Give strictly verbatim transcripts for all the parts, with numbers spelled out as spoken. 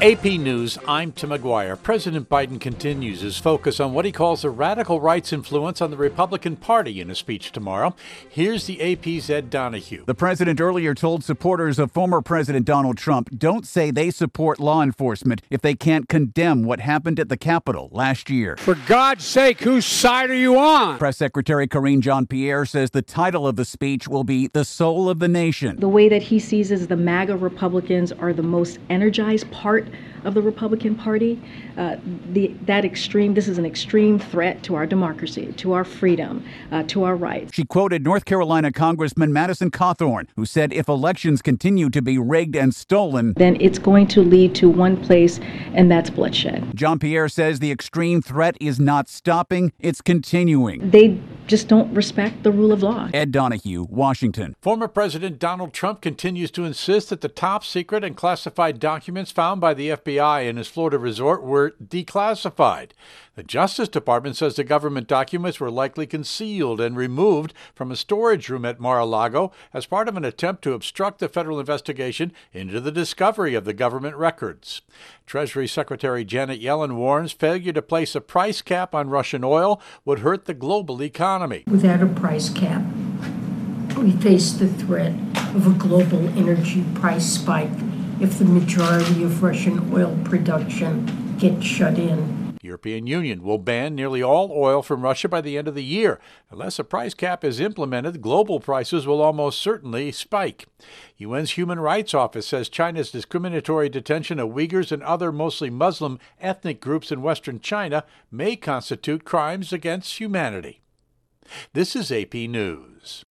A P News, I'm Tim McGuire. President Biden continues his focus on what he calls the radical right's influence on the Republican Party in a speech tomorrow. Here's the A P's Ed Donahue. The president earlier told supporters of former President Donald Trump, don't say they support law enforcement if they can't condemn what happened at the Capitol last year. For God's sake, whose side are you on? Press Secretary Karine Jean-Pierre says the title of the speech will be The Soul of the Nation. The way that he sees as the MAGA Republicans are the most energized part of the Republican Party, uh, the, that extreme, this is an extreme threat to our democracy, to our freedom, uh, to our rights. She quoted North Carolina Congressman Madison Cawthorn, who said if elections continue to be rigged and stolen, then it's going to lead to one place, and that's bloodshed. Jean-Pierre says the extreme threat is not stopping, it's continuing. They just don't respect the rule of law. Ed Donahue, Washington. Former President Donald Trump continues to insist that the top secret and classified documents found by the F B I in his Florida resort were declassified. The Justice Department says the government documents were likely concealed and removed from a storage room at Mar-a-Lago as part of an attempt to obstruct the federal investigation into the discovery of the government records. Treasury Secretary Janet Yellen warns failure to place a price cap on Russian oil would hurt the global economy. Without a price cap, we face the threat of a global energy price spike if the majority of Russian oil production gets shut in. The European Union will ban nearly all oil from Russia by the end of the year. Unless a price cap is implemented, global prices will almost certainly spike. U N's Human Rights Office says China's discriminatory detention of Uyghurs and other mostly Muslim ethnic groups in western China may constitute crimes against humanity. This is A P News.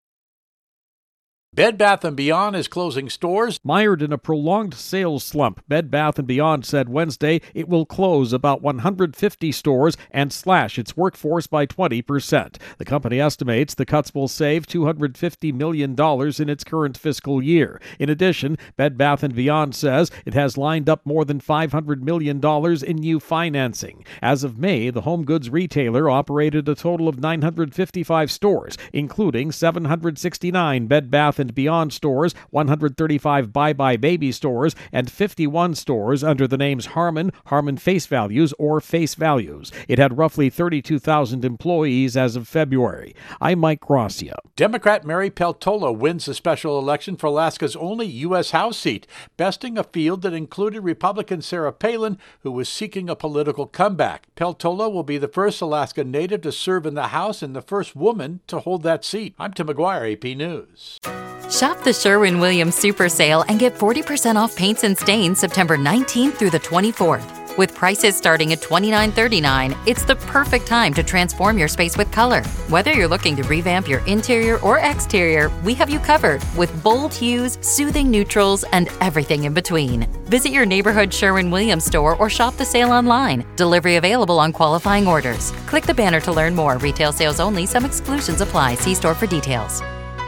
Bed Bath and Beyond is closing stores. Mired in a prolonged sales slump, Bed Bath and Beyond said Wednesday it will close about one hundred fifty stores and slash its workforce by twenty percent. The company estimates the cuts will save two hundred fifty million dollars in its current fiscal year. In addition, Bed Bath and Beyond says it has lined up more than five hundred million dollars in new financing. As of May, the home goods retailer operated a total of nine hundred fifty-five stores, including seven hundred sixty-nine Bed Bath and Beyond stores, one hundred thirty-five Bye Bye Baby stores, and fifty-one stores under the names Harmon, Harmon Face Values, or Face Values. It had roughly thirty-two thousand employees as of February. I'm Mike Gracia. Democrat Mary Peltola wins the special election for Alaska's only U S House seat, besting a field that included Republican Sarah Palin, who was seeking a political comeback. Peltola will be the first Alaska native to serve in the House and the first woman to hold that seat. I'm Tim McGuire, A P News. Shop the Sherwin-Williams Super Sale and get forty percent off paints and stains September nineteenth through the twenty-fourth. With prices starting at twenty-nine thirty-nine, it's the perfect time to transform your space with color. Whether you're looking to revamp your interior or exterior, we have you covered with bold hues, soothing neutrals, and everything in between. Visit your neighborhood Sherwin-Williams store or shop the sale online. Delivery available on qualifying orders. Click the banner to learn more. Retail sales only. Some exclusions apply. See store for details.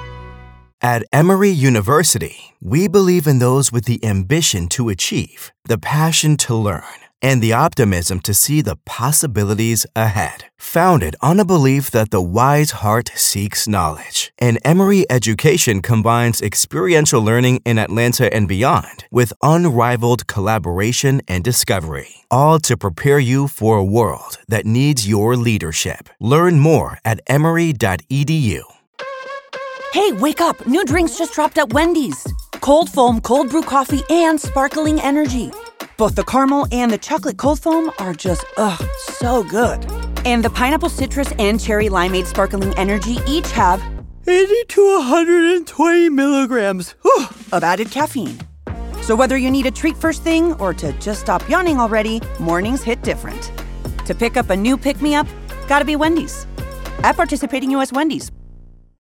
At Emory University, we believe in those with the ambition to achieve, the passion to learn, and the optimism to see the possibilities ahead. Founded on a belief that the wise heart seeks knowledge, and Emory education combines experiential learning in Atlanta and beyond with unrivaled collaboration and discovery, all to prepare you for a world that needs your leadership. Learn more at emory dot e d u. Hey, wake up! New drinks just dropped at Wendy's. Cold foam, cold brew coffee, and sparkling energy. Both the caramel and the chocolate cold foam are just, ugh, so good. And the pineapple citrus and cherry limeade sparkling energy each have eighty to one hundred twenty milligrams whew, of added caffeine. So whether you need a treat first thing or to just stop yawning already, mornings hit different. To pick up a new pick-me-up, gotta be Wendy's. At participating U S Wendy's.